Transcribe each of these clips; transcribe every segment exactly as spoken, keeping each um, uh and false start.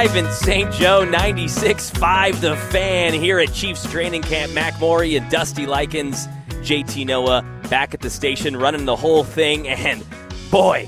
live in Saint Joe, ninety-six point five The Fan here at Chiefs Training Camp. Mac Morey and Dusty Likens, J T Noah back at the station running the whole thing. And, boy,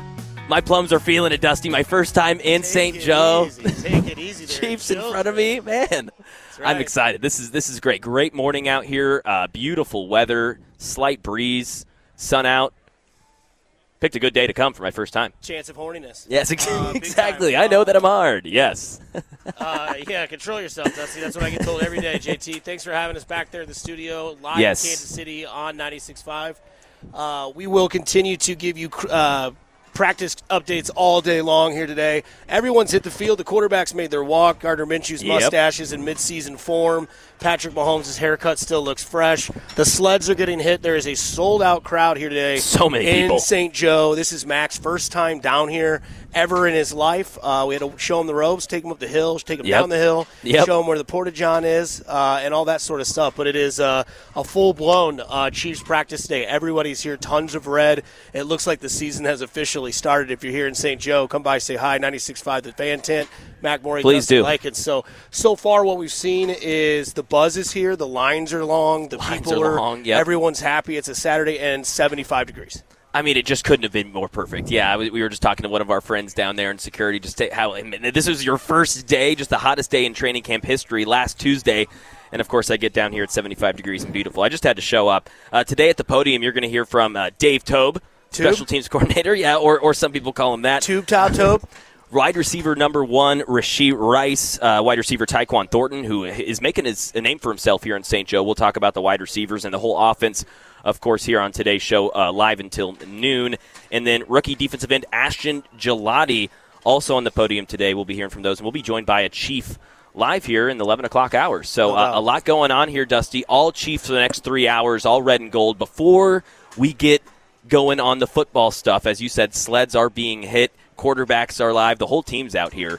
my plums are feeling it, Dusty. My first time in Saint Joe. Easy. Take it easy there. Chiefs in front of me. Man, right. I'm excited. This is this is great. Great morning out here. Uh, beautiful weather, slight breeze, sun out. Picked a good day to come for my first time. Chance of horniness. Yes, ex- uh, exactly. I know that I'm hard. Yes. uh, yeah, control yourself, Dusty. That's what I get told every day, J T. Thanks for having us back there in the studio, live yes. in Kansas City on ninety-six point five. Uh, we will continue to give you uh, practice updates all day long here today. Everyone's hit the field. The quarterbacks made their walk. Gardner Minshew's yep. mustache is in midseason form. Patrick Mahomes' haircut still looks fresh. The sleds are getting hit. There is a sold-out crowd here today. So many in people. In Saint Joe. This is Mac's first time down here ever in his life. Uh, we had to show him the ropes, take him up the hill, take him yep. down the hill, yep. show him where the Porta-John is, uh, and all that sort of stuff. But it is uh, a full-blown uh, Chiefs practice day. Everybody's here, tons of red. It looks like the season has officially started. If you're here in Saint Joe, come by, say hi, ninety-six point five The Fan Tent. Mac Morey, please do. Like it. So, so far what we've seen is the buzz is here, the lines are long, the lines people are, are, long, yep. everyone's happy. It's a Saturday and seventy-five degrees. I mean, it just couldn't have been more perfect. Yeah, we were just talking to one of our friends down there in security. Just to, how I mean, this was your first day, just the hottest day in training camp history, last Tuesday. And, of course, I get down here at seventy-five degrees and beautiful. I just had to show up. Uh, today at the podium, you're going to hear from uh, Dave Tobe, Tube? special teams coordinator. Yeah, or, or some people call him that. Tube top Tobe. Wide receiver number one, Rashee Rice. Uh, wide receiver Tyquan Thornton, who is making his, a name for himself here in Saint Joe. We'll talk about the wide receivers and the whole offense, of course, here on today's show, uh, live until noon. And then rookie defensive end Ashton Gelati, also on the podium today. We'll be hearing from those. And we'll be joined by a Chief live here in the eleven o'clock hour. So uh, a lot going on here, Dusty. All Chiefs for the next three hours, all red and gold. Before we get going on the football stuff, as you said, sleds are being hit. Quarterbacks are live. The whole team's out here.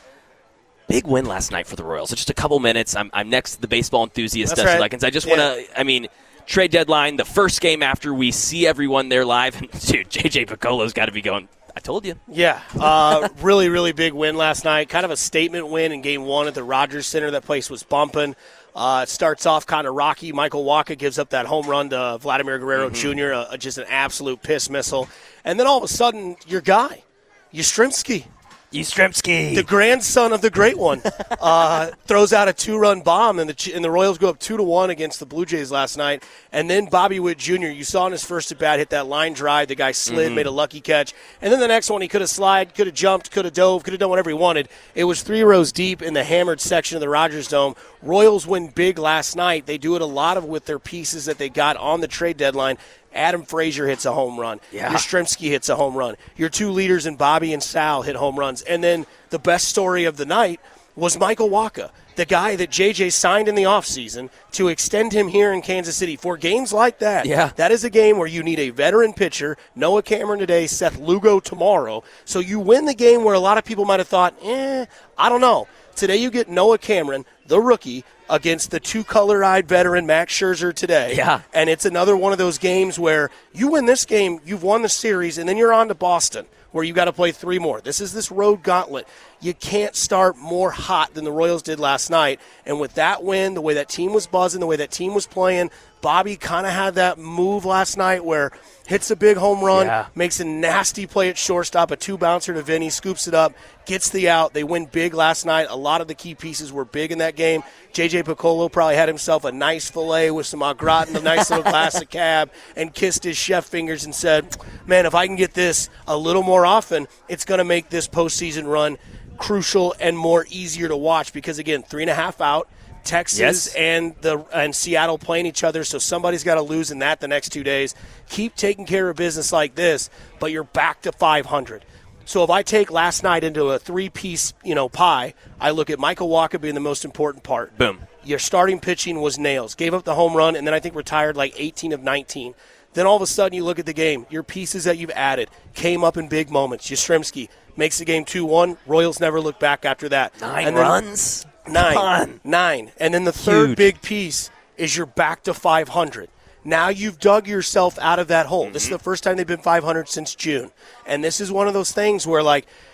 Big win last night for the Royals. So just a couple minutes. I'm, I'm next to the baseball enthusiast, That's Dusty right. Likens. I just Yeah. want to, I mean, trade deadline, the first game after we see everyone there live. And, dude, J J Piccolo's got to be going, I told you. Yeah, uh, really, really big win last night. Kind of a statement win in game one at the Rogers Center. That place was bumping. Uh, it starts off kind of rocky. Michael Wacha gives up that home run to Vladimir Guerrero Mm-hmm. Junior, uh, just an absolute piss missile. And then all of a sudden, your guy, Yastrzemski, Yastrzemski, the grandson of the great one, uh, throws out a two-run bomb, and the and the Royals go up two to one against the Blue Jays last night. And then Bobby Witt Junior, you saw in his first at bat, hit that line drive. The guy slid, mm-hmm. made a lucky catch, and then the next one he could have slid, could have jumped, could have dove, could have done whatever he wanted. It was three rows deep in the hammered section of the Rogers Dome. Royals win big last night. They do it a lot of with their pieces that they got on the trade deadline. Adam Frazier hits a home run. Yeah. Yastrzemski hits a home run. Your two leaders in Bobby and Sal hit home runs. And then the best story of the night was Michael Wacha, the guy that J J signed in the offseason to extend him here in Kansas City. For games like that, yeah. that is a game where you need a veteran pitcher, Noah Cameron today, Seth Lugo tomorrow. So you win the game where a lot of people might have thought, eh, I don't know. Today you get Noah Cameron, the rookie, against the two-color-eyed veteran Max Scherzer today. Yeah. And it's another one of those games where you win this game, you've won the series, and then you're on to Boston, where you got to play three more. This is this road gauntlet. You can't start more hot than the Royals did last night. And with that win, the way that team was buzzing, the way that team was playing, Bobby kind of had that move last night where hits a big home run, yeah. makes a nasty play at shortstop, a two-bouncer to Vinny, scoops it up, gets the out. They win big last night. A lot of the key pieces were big in that game. J J Piccolo probably had himself a nice filet with some au gratin, a nice little glass of cab, and kissed his chef fingers and said, man, if I can get this a little more often, it's going to make this postseason run crucial and more easier to watch because, again, three and a half out. Texas yes. and the and Seattle playing each other, so somebody's got to lose in that the next two days. Keep taking care of business like this, but you're back to five hundred. So if I take last night into a three-piece, you know, pie, I look at Michael Wacha being the most important part. Boom. Your starting pitching was nails. Gave up the home run, and then I think retired like eighteen of nineteen. Then all of a sudden you look at the game. Your pieces that you've added came up in big moments. Yastrzemski makes the game two one. Royals never look back after that. Nine and then, runs? Nine. Nine. And then the third Huge. big piece is you're back to five hundred. Now you've dug yourself out of that hole. Mm-hmm. This is the first time they've been five hundred since June. And this is one of those things where, like,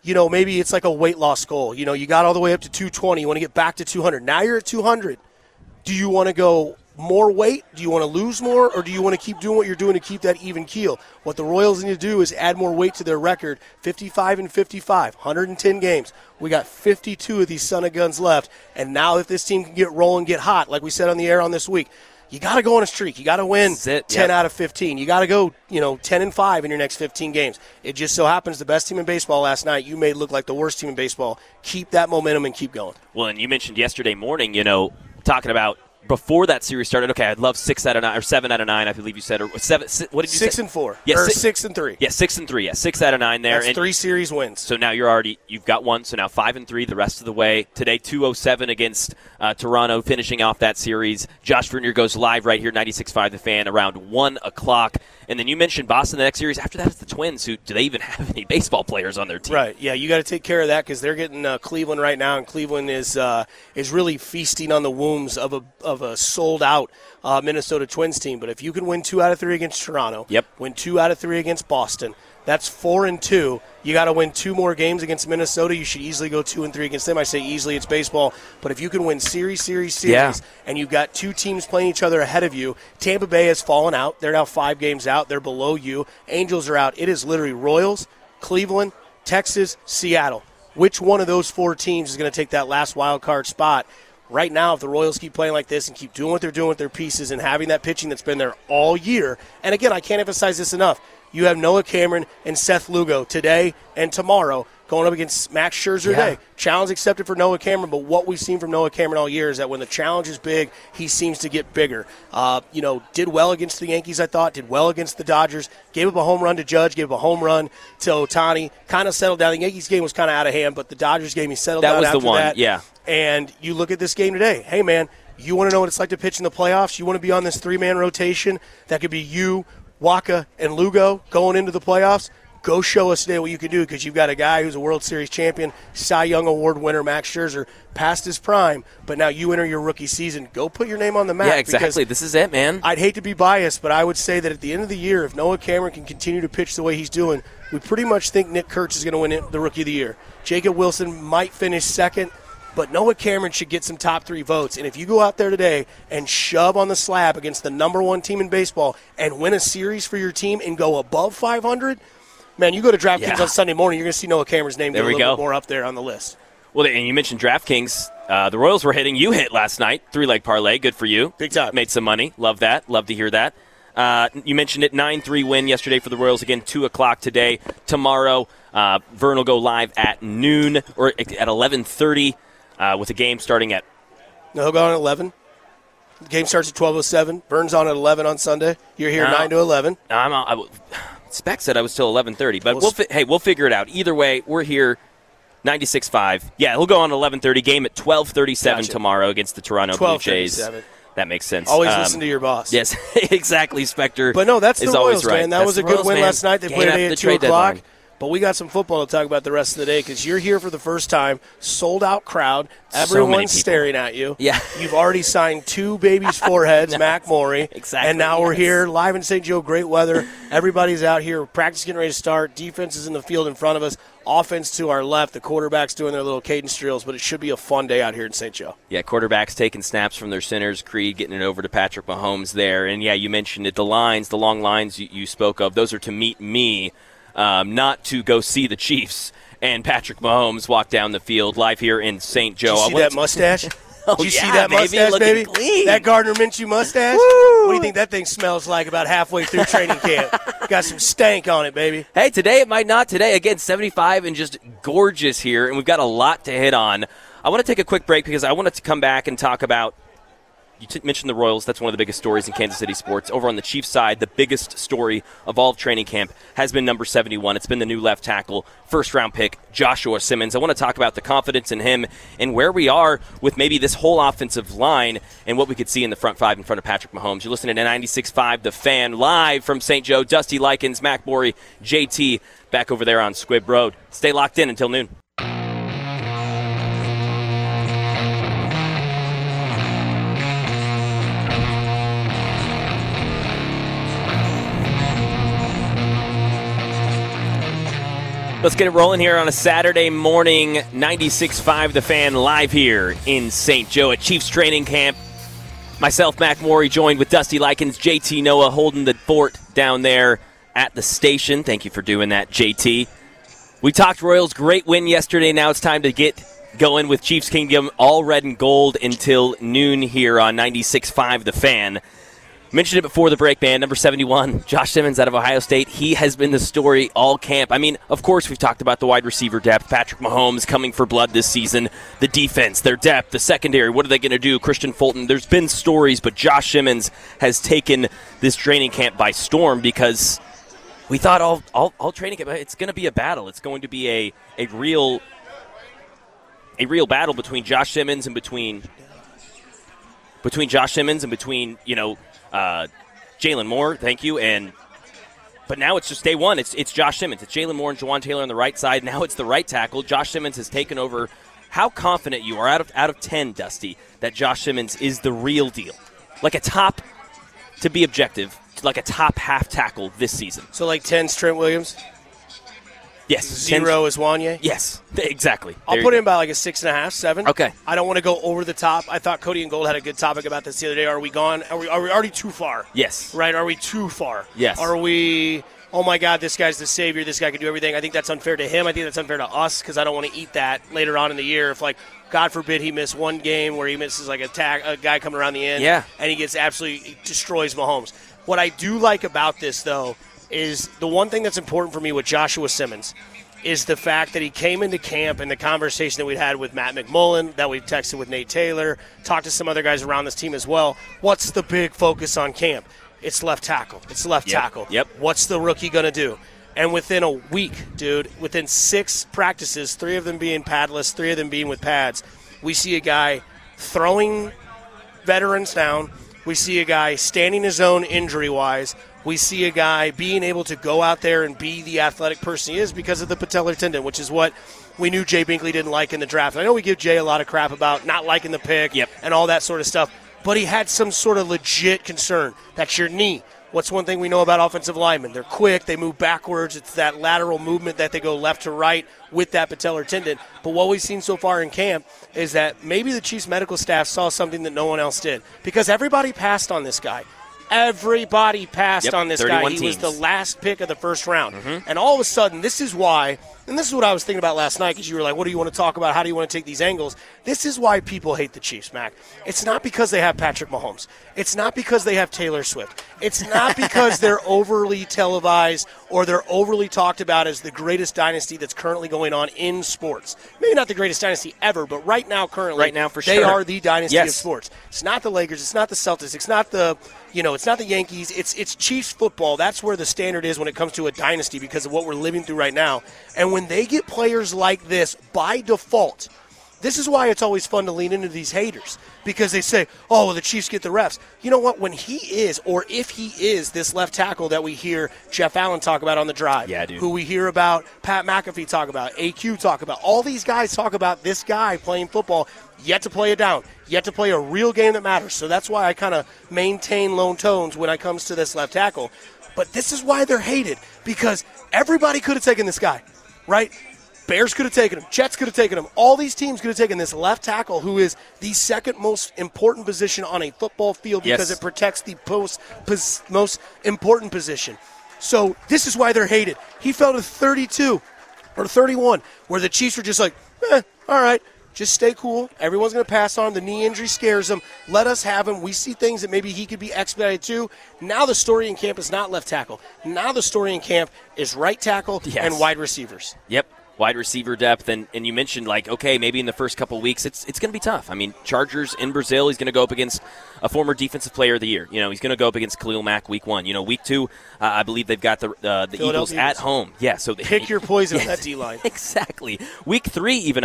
you know, maybe it's like a weight loss goal. You know, you got all the way up to two twenty. You want to get back to two hundred. Now you're at two hundred. Do you want to go more weight? Do you want to lose more? Or do you want to keep doing what you're doing to keep that even keel? What the Royals need to do is add more weight to their record. fifty-five and fifty-five, one hundred ten games. We got fifty-two of these son of guns left. And now if this team can get rolling, get hot, like we said on the air on this week, you got to go on a streak. You got to win it, ten yep. out of fifteen. You got to go, you know, ten and five in your next fifteen games. It just so happens the best team in baseball last night, you made look like the worst team in baseball. Keep that momentum and keep going. Well, and you mentioned yesterday morning, you know, talking about before that series started, okay, I'd love six out of nine or seven out of nine. I believe you said, or seven. Six, what did you six say? and four. Yeah, or six, six and three. Yeah, six and three. Yeah, six out of nine there. That's and three series wins. So now you're already you've got one. So now five and three the rest of the way. Today, two oh seven against uh, Toronto, finishing off that series. Josh Vernier goes live right here, ninety-six point five The Fan, around one o'clock. And then you mentioned Boston the next series. After that, it's the Twins. Who do they even have any baseball players on their team? Right. Yeah, you got to take care of that because they're getting uh, Cleveland right now, and Cleveland is uh, is really feasting on the wombs of a of a sold out uh, Minnesota Twins team. But if you can win two out of three against Toronto, yep. win two out of three against Boston, that's four and two. You got to win two more games against Minnesota. You should easily go two and three against them. I say easily, it's baseball. But if you can win series, series, series, yeah. and you've got two teams playing each other ahead of you, Tampa Bay has fallen out. They're now five games out. They're below you. Angels are out. It is literally Royals, Cleveland, Texas, Seattle. Which one of those four teams is going to take that last wild card spot? Right now, if the Royals keep playing like this and keep doing what they're doing with their pieces and having that pitching that's been there all year, and again, I can't emphasize this enough, you have Noah Cameron and Seth Lugo today and tomorrow going up against Max Scherzer yeah. today. Challenge accepted for Noah Cameron, but what we've seen from Noah Cameron all year is that when the challenge is big, he seems to get bigger. Uh, you know, did well against the Yankees, I thought, did well against the Dodgers, gave up a home run to Judge, gave up a home run to Ohtani, kind of settled down. The Yankees game was kind of out of hand, but the Dodgers game, he settled that down was after the one. that. Yeah. And you look at this game today. Hey, man, you want to know what it's like to pitch in the playoffs? You want to be on this three-man rotation that could be you, Waka, and Lugo going into the playoffs? Go show us today what you can do because you've got a guy who's a World Series champion, Cy Young Award winner, Max Scherzer, past his prime, but now you enter your rookie season. Go put your name on the map. Yeah, exactly. This is it, man. I'd hate to be biased, but I would say that at the end of the year, if Noah Cameron can continue to pitch the way he's doing, we pretty much think Nick Kurtz is going to win it, the Rookie of the Year. Jacob Wilson might finish second, but Noah Cameron should get some top three votes. And if you go out there today and shove on the slab against the number one team in baseball and win a series for your team and go above five hundred, man, you go to DraftKings yeah. on Sunday morning, you're going to see Noah Cameron's name there get a we little go. bit more up there on the list. Well, and you mentioned DraftKings. Uh, the Royals were hitting. You hit last night. Three-leg parlay. Good for you. Big time. Made some money. Love that. Love to hear that. Uh, you mentioned it. nine three win yesterday for the Royals. Again, two o'clock today. Tomorrow, uh, Vern will go live at noon or at eleven thirty uh, with a game starting at No, he'll go on at eleven. The game starts at twelve oh seven. Vern's on at eleven on Sunday. You're here No. nine to eleven. I'm, I, Spec said I was till eleven thirty, but We'll we'll, sp- fi- hey, we'll figure it out. Either way, we're here, ninety-six point five. Yeah, he'll go on at eleven thirty. Game at twelve thirty-seven Gotcha. tomorrow against the Toronto Blue Jays. twelve thirty-seven. That makes sense. Always Um, listen to your boss. Yes, exactly, Spectre. But no, that's the is Royals, always right. man. That That's was a the good Royals, win man. last night. They Game played after today the at two trade o'clock. deadline. But we got some football to talk about the rest of the day because you're here for the first time, sold-out crowd. So many Everyone's people. staring at you. Yeah. You've already signed two babies' foreheads, Mac Maury. Exactly, And now we're yes. here live in Saint Joe, great weather. Everybody's out here. Practice getting ready to start. Defense is in the field in front of us. Offense to our left. The quarterback's doing their little cadence drills, but it should be a fun day out here in Saint Joe. Yeah, quarterbacks taking snaps from their centers. Creed getting it over to Patrick Mahomes there. And, yeah, you mentioned it. The lines, the long lines you, you spoke of, those are to meet me, um, not to go see the Chiefs. And Patrick Mahomes walk down the field live here in Saint Joe. Did you I see went that to- mustache? Oh, Did you yeah, see that baby, mustache, looking baby? clean. That Gardner Minshew mustache? Woo! What do you think that thing smells like about halfway through training camp? Got some stank on it, baby. Hey, today it might not. Today, again, seventy-five and just gorgeous here, and we've got a lot to hit on. I want to take a quick break because I wanted to come back and talk about, you t- mentioned the Royals. That's one of the biggest stories in Kansas City sports. Over on the Chiefs side, the biggest story of all of training camp has been number seventy-one. It's been the new left tackle, first-round pick, Joshua Simmons. I want to talk about the confidence in him and where we are with maybe this whole offensive line and what we could see in the front five in front of Patrick Mahomes. You're listening to ninety-six point five The Fan, live from Saint Joe. Dusty Likens, Mac Maury, J T, back over there on Squibb Road. Stay locked in until noon. Let's get it rolling here on a Saturday morning. ninety-six point five The Fan live here in Saint Joe at Chiefs training camp. Myself, Mac Morey, joined with Dusty Likens, J T Noah holding the fort down there at the station. Thank you for doing that, J T. We talked Royals' great win yesterday. Now it's time to get going with Chiefs Kingdom, all red and gold until noon here on ninety-six point five The Fan. Mentioned it before the break, man. Number seventy-one, Josh Simmons out of Ohio State. He has been the story all camp. I mean, of course, we've talked about the wide receiver depth. Patrick Mahomes coming for blood this season. The defense, their depth, the secondary. What are they going to do? Christian Fulton. There's been stories, but Josh Simmons has taken this training camp by storm because we thought all all, all training camp, it's going to be a battle. It's going to be a a real a real battle between Josh Simmons and between between Josh Simmons and between you know. Uh, Jalen Moore, thank you, and but now it's just day one. It's it's Josh Simmons. It's Jalen Moore and Jawan Taylor on the right side. Now it's the right tackle. Josh Simmons has taken over. How confident you are out of out of ten, Dusty, that Josh Simmons is the real deal, like a top, to be objective, like a top half tackle this season. So like ten's Trent Williams. Yes. Zero is Wanye? Yes, exactly. I'll there put him about like a six and a half, seven. Okay. I don't want to go over the top. I thought Cody and Gold had a good topic about this the other day. Are we gone? Are we, are we already too far? Yes. Right? Are we too far? Yes. Are we, oh my God, this guy's the savior. This guy can do everything. I think that's unfair to him. I think that's unfair to us because I don't want to eat that later on in the year. If, like, God forbid he miss one game where he misses like a, tag, a guy coming around the end. Yeah. And he gets absolutely destroys Mahomes. What I do like about this, though, is the one thing that's important for me with Joshua Simmons is the fact that he came into camp and the conversation that we'd had with Matt McMullen, that we've texted with Nate Taylor, talked to some other guys around this team as well. What's the big focus on camp? It's left tackle. It's left yep. tackle. Yep. What's the rookie going to do? And within a week, dude, within six practices, three of them being padless, three of them being with pads, we see a guy throwing veterans down. We see a guy standing his own injury-wise. We see a guy being able to go out there and be the athletic person he is because of the patellar tendon, which is what we knew Jay Binkley didn't like in the draft. And I know we give Jay a lot of crap about not liking the pick yep. and all that sort of stuff, but he had some sort of legit concern. That's your knee. What's one thing we know about offensive linemen? They're quick. They move backwards. It's that lateral movement that they go left to right with that patellar tendon. But what we've seen so far in camp is that maybe the Chiefs medical staff saw something that no one else did because everybody passed on this guy. Everybody passed yep, on this guy. He teams. was the last pick of the first round. Mm-hmm. And all of a sudden, this is why, and this is what I was thinking about last night because you were like, what do you want to talk about? How do you want to take these angles? This is why people hate the Chiefs, Mac. It's not because they have Patrick Mahomes. It's not because they have Taylor Swift. It's not because they're overly televised or they're overly talked about as the greatest dynasty that's currently going on in sports. Maybe not the greatest dynasty ever, but right now, currently, right now for they sure. are the dynasty yes. of sports. It's not the Lakers. It's not the Celtics. It's not the, you know, it's not the Yankees. It's it's Chiefs football. That's where the standard is when it comes to a dynasty because of what we're living through right now. And when they get players like this by default, this is why it's always fun to lean into these haters because they say, oh, well, the Chiefs get the refs. You know what? When he is, or if he is, this left tackle that we hear Jeff Allen talk about on the drive, yeah, dude. who we hear about Pat McAfee talk about, A Q talk about, all these guys talk about this guy playing football, yet to play it down, yet to play a real game that matters. So that's why I kind of maintain lone tones when it comes to this left tackle. But this is why they're hated because everybody could have taken this guy, right? Bears could have taken him. Jets could have taken him. All these teams could have taken this left tackle who is the second most important position on a football field because yes. it protects the post, pos, most important position. So this is why they're hated. He fell to thirty-two or thirty-one where the Chiefs were just like, eh, all right, just stay cool. Everyone's going to pass on him. The knee injury scares him. Let us have him. We see things that maybe he could be expedited too. Now the story in camp is not left tackle. Now the story in camp is right tackle yes. and wide receivers. Yep. Wide receiver depth, and, and you mentioned, like, okay, maybe in the first couple of weeks, it's it's going to be tough. I mean, Chargers in Brazil, he's going to go up against a former defensive player of the year. You know, he's going to go up against Khalil Mack week one. You know, week two, uh, I believe they've got the uh, the Eagles at home. Yeah, so pick your poison yes, on that D-line. Exactly. Week three, even. I mean, the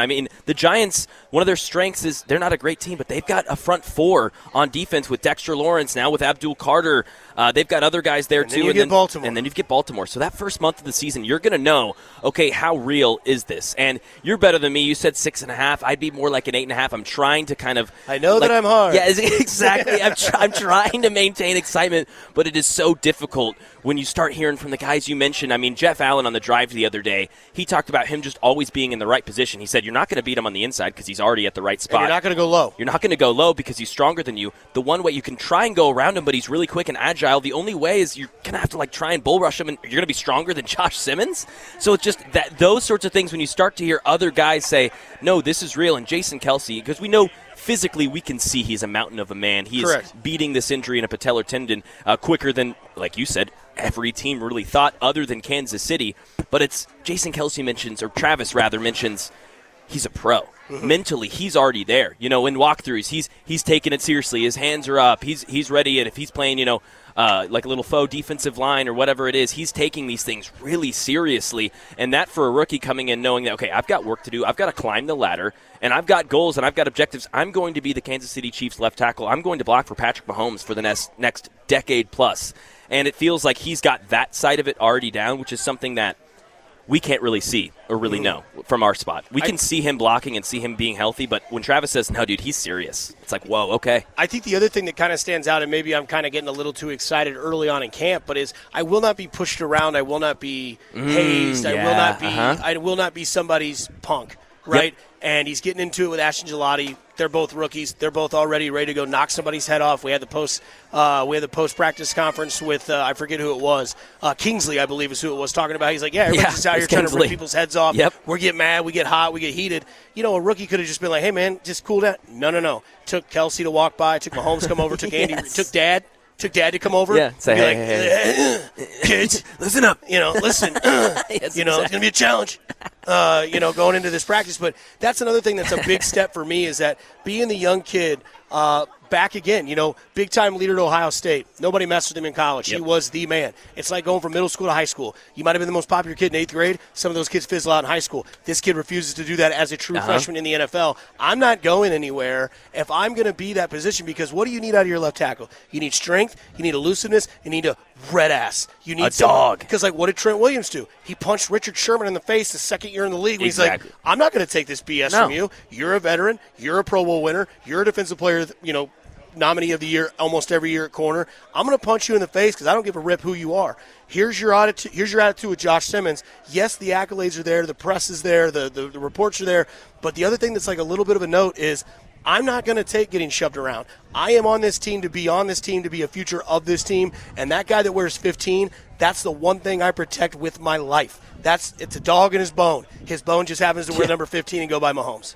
The Giants, one of their strengths is they're not a great team, but they've got a front four on defense with Dexter Lawrence, now with Abdul Carter. Uh, they've got other guys there, and too. Then you and get then Baltimore. And then you get Baltimore. So that first month of the season, you're going to know, okay, how real is this? And you're better than me. You said six and a half. I'd be more like an eight and a half. I'm trying to kind of. I know like, that I'm hard. Yeah, exactly. I'm, tr- I'm trying to maintain excitement, but it is so difficult when you start hearing from the guys you mentioned. I mean, Jeff Allen on the drive the other day, he talked about him just always being in the right position. He said, you're not going to beat him on the inside because he's already at the right spot. And you're not going to go low. You're not going to go low because he's stronger than you. The one way you can try and go around him, but he's really quick and agile. The only way is you're going to have to like try and bull rush him, and you're going to be stronger than Josh Simmons. So it's just that those sorts of things when you start to hear other guys say, no, this is real. And Jason Kelce, because we know physically we can see he's a mountain of a man. He Correct. is beating this injury in a patellar tendon uh, quicker than, like you said, every team really thought other than Kansas City. But it's Jason Kelce mentions, or Travis rather mentions, he's a pro. Mm-hmm. Mentally, he's already there. You know, in walkthroughs, he's he's taking it seriously. His hands are up. He's he's ready. And if he's playing, you know, uh, like a little faux defensive line or whatever it is, he's taking these things really seriously. And that for a rookie coming in knowing that, okay, I've got work to do. I've got to climb the ladder. And I've got goals and I've got objectives. I'm going to be the Kansas City Chiefs left tackle. I'm going to block for Patrick Mahomes for the next next decade plus. And it feels like he's got that side of it already down, which is something that we can't really see or really know from our spot. We can I, see him blocking and see him being healthy, but when Travis says, no, dude, he's serious, it's like, whoa, okay. I think the other thing that kind of stands out, and maybe I'm kind of getting a little too excited early on in camp, but is I will not be pushed around. I will not be mm, hazed. Yeah, I will not be uh-huh. I will not be somebody's punk, right? Yep. And he's getting into it with Ashton Gelati. They're both rookies. They're both already ready to go knock somebody's head off. We had the post uh, we had the post practice conference with uh, I forget who it was. Uh, Kingsley, I believe, is who it was talking about. He's like, yeah, everybody's yeah, just out here trying Kingsley. to rip people's heads off. Yep. We get mad, we get hot, we get heated. You know, a rookie could have just been like, hey man, just cool down. No, no, no. Took Kelce to walk by. Took Mahomes to come over. Took Andy. yes. Took Dad. Took Dad to come over. Yeah. Say hey, like, hey, hey. Kids, listen up. You know, listen. yes, you know, exactly. it's gonna be a challenge. Uh, you know, going into this practice. But that's another thing that's a big step for me is that being the young kid uh, back again, you know, big-time leader at Ohio State. Nobody messed with him in college. Yep. He was the man. It's like going from middle school to high school. You might have been the most popular kid in eighth grade. Some of those kids fizzle out in high school. This kid refuses to do that as a true uh-huh. freshman in the N F L. I'm not going anywhere if I'm going to be that position because what do you need out of your left tackle? You need strength. You need elusiveness. You need a red ass. You need a dog. Because, like, what did Trent Williams do? He punched Richard Sherman in the face the second year in the league. When exactly. He's like, I'm not going to take this B S no. from you. You're a veteran. You're a Pro Bowl winner. You're a defensive player, you know, nominee of the year almost every year at corner. I'm going to punch you in the face because I don't give a rip who you are. Here's your attitude. Here's your attitude with Josh Simmons. Yes, the accolades are there, the press is there, the, the, the reports are there. But the other thing that's like a little bit of a note is I'm not going to take getting shoved around. I am on this team to be on this team to be a future of this team. And that guy that wears fifteen, that's the one thing I protect with my life. That's it's a dog in his bone. His bone just happens to wear yeah. number fifteen and go by Mahomes.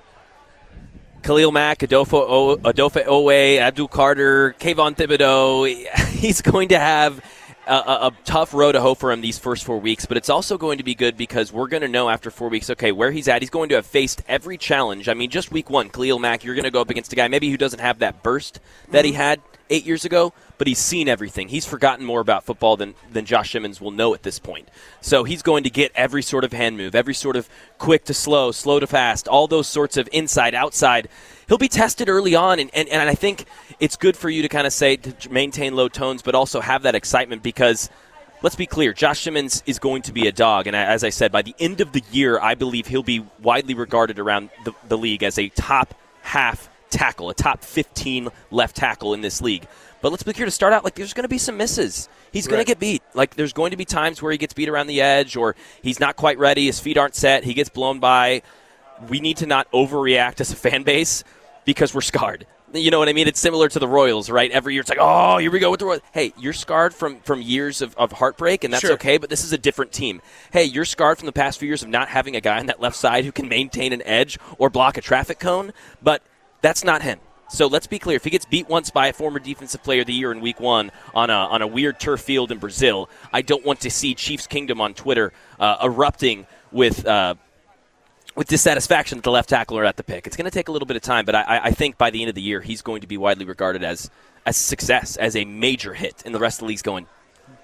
Khalil Mack, Adolfo, Adofe Owe, Abdul Carter, Kayvon Thibodeau. He's going to have a, a, a tough road to hoe for him these first four weeks, but it's also going to be good because we're going to know after four weeks, okay, where he's at. He's going to have faced every challenge. I mean, just week one, Khalil Mack, you're going to go up against a guy maybe who doesn't have that burst that he had eight years ago, but he's seen everything. He's forgotten more about football than, than Josh Simmons will know at this point. So he's going to get every sort of hand move, every sort of quick to slow, slow to fast, all those sorts of inside, outside. He'll be tested early on, and, and, and I think it's good for you to kind of say to maintain low tones, but also have that excitement because, let's be clear, Josh Simmons is going to be a dog. And as I said, by the end of the year, I believe he'll be widely regarded around the, the league as a top half tackle, a top fifteen left tackle in this league. But let's be clear to start out, like there's going to be some misses. He's going right. to get beat. Like there's going to be times where he gets beat around the edge or he's not quite ready, his feet aren't set, he gets blown by. We need to not overreact as a fan base because we're scarred. You know what I mean? It's similar to the Royals, right? Every year it's like, oh, here we go with the Royals. Hey, you're scarred from, from years of, of heartbreak, and that's sure. okay, but this is a different team. Hey, you're scarred from the past few years of not having a guy on that left side who can maintain an edge or block a traffic cone, but that's not him. So let's be clear. If he gets beat once by a former Defensive Player of the Year in Week One on a on a weird turf field in Brazil, I don't want to see Chiefs Kingdom on Twitter uh, erupting with uh, with dissatisfaction that the left tackle are at the pick. It's going to take a little bit of time, but I, I think by the end of the year, he's going to be widely regarded as a success, as a major hit, and the rest of the league's going,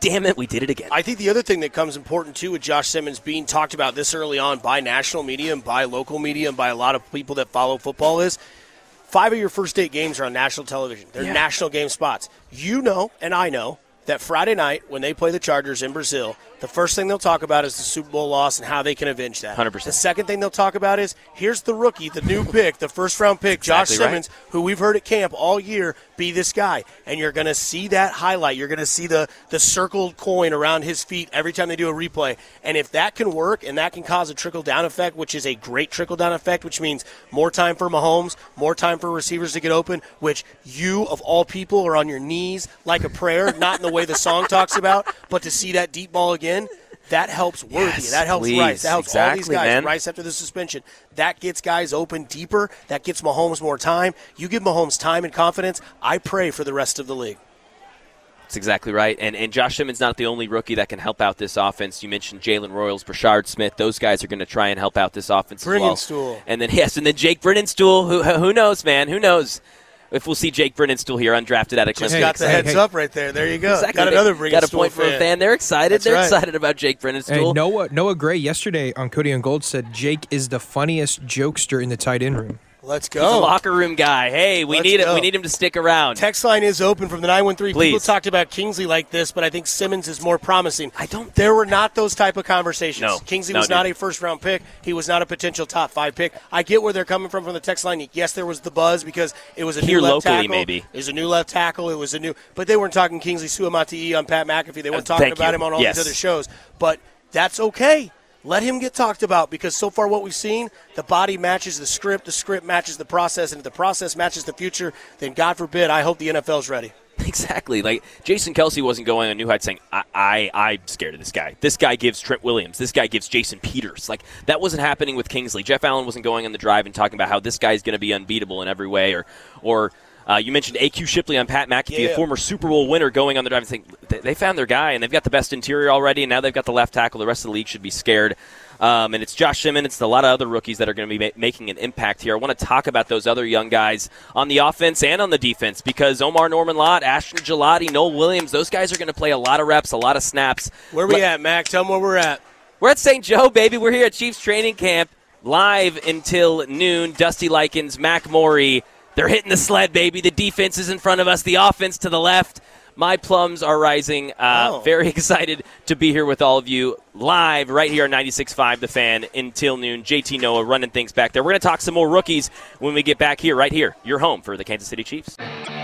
damn it, we did it again. I think the other thing that comes important, too, with Josh Simmons being talked about this early on by national media and by local media and by a lot of people that follow football is five of your first eight games are on national television. They're yeah. national game spots. You know, and I know, that Friday night when they play the Chargers in Brazil, the first thing they'll talk about is the Super Bowl loss and how they can avenge that. one hundred percent. The second thing they'll talk about is here's the rookie, the new pick, the first-round pick, exactly Josh Simmons, right. who we've heard at camp all year be this guy. And you're going to see that highlight. You're going to see the, the circled coin around his feet every time they do a replay. And if that can work and that can cause a trickle-down effect, which is a great trickle-down effect, which means more time for Mahomes, more time for receivers to get open, which you, of all people, are on your knees like a prayer, not in the way the song talks about, but to see that deep ball again, that helps Worthy. Yes, that helps please. Rice. That helps exactly, all these guys. Man. Rice after the suspension. That gets guys open deeper. That gets Mahomes more time. You give Mahomes time and confidence, I pray for the rest of the league. That's exactly right. And and Josh Simmons not the only rookie that can help out this offense. You mentioned Jalen Royals, Brashard Smith. Those guys are going to try and help out this offense as well. Brennanstool. And then, yes, and then Jake Brennanstool. Who, who knows, man? Who knows? If we'll see Jake Brennanstool here undrafted out of Clemson. Just got the heads hey, hey. up right there. There you go. Exactly. Got another Brennanstool Got a point fan. for a fan. They're excited. That's They're right. excited about Jake Brennanstool. Hey, Noah, Noah Gray yesterday on Cody and Gold said Jake is the funniest jokester in the tight end room. Let's go. He's a locker room guy. Hey, we Let's need go. him. We need him to stick around. Text line is open from the nine one three. Please. People talked about Kingsley like this, but I think Simmons is more promising. I don't. There were not those type of conversations. No. Kingsley no, was dude. not a first-round pick. He was not a potential top five pick. I get where they're coming from from the text line. Yes, there was the buzz because it was a Here new left locally, tackle. maybe. It was a new left tackle. It was a new. But they weren't talking Kingsley Suamata'i on Pat McAfee. They weren't Uh, talking about you. him on all yes. these other shows. But that's okay. Let him get talked about because so far what we've seen, the body matches the script, the script matches the process, and if the process matches the future, then God forbid, I hope the N F L's ready. Exactly. Like Jason Kelsey wasn't going on New Heights saying, I, I, I'm scared of this guy. This guy gives Trent Williams. This guy gives Jason Peters. Like that wasn't happening with Kingsley. Jeff Allen wasn't going on the drive and talking about how this guy's going to be unbeatable in every way or or – Uh, you mentioned A Q Shipley on Pat McAfee, yeah. a former Super Bowl winner, going on the drive and saying they found their guy, and they've got the best interior already, and now they've got the left tackle. The rest of the league should be scared. Um, and it's Josh Simmons. It's a lot of other rookies that are going to be ma- making an impact here. I want to talk about those other young guys on the offense and on the defense because Omar Norman-Lott, Ashton Gelati, Noel Williams, those guys are going to play a lot of reps, a lot of snaps. Where we Let- at, Mac? Tell them where we're at. We're at Saint Joe, baby. We're here at Chiefs training camp live until noon. Dusty Likens, Mac Morey. They're hitting the sled, baby. The defense is in front of us. The offense to the left. My plums are rising. Uh, oh. Very excited to be here with all of you live right here on ninety-six point five The Fan until noon. J T Noah running things back there. We're going to talk some more rookies when we get back here, right here, your home for the Kansas City Chiefs.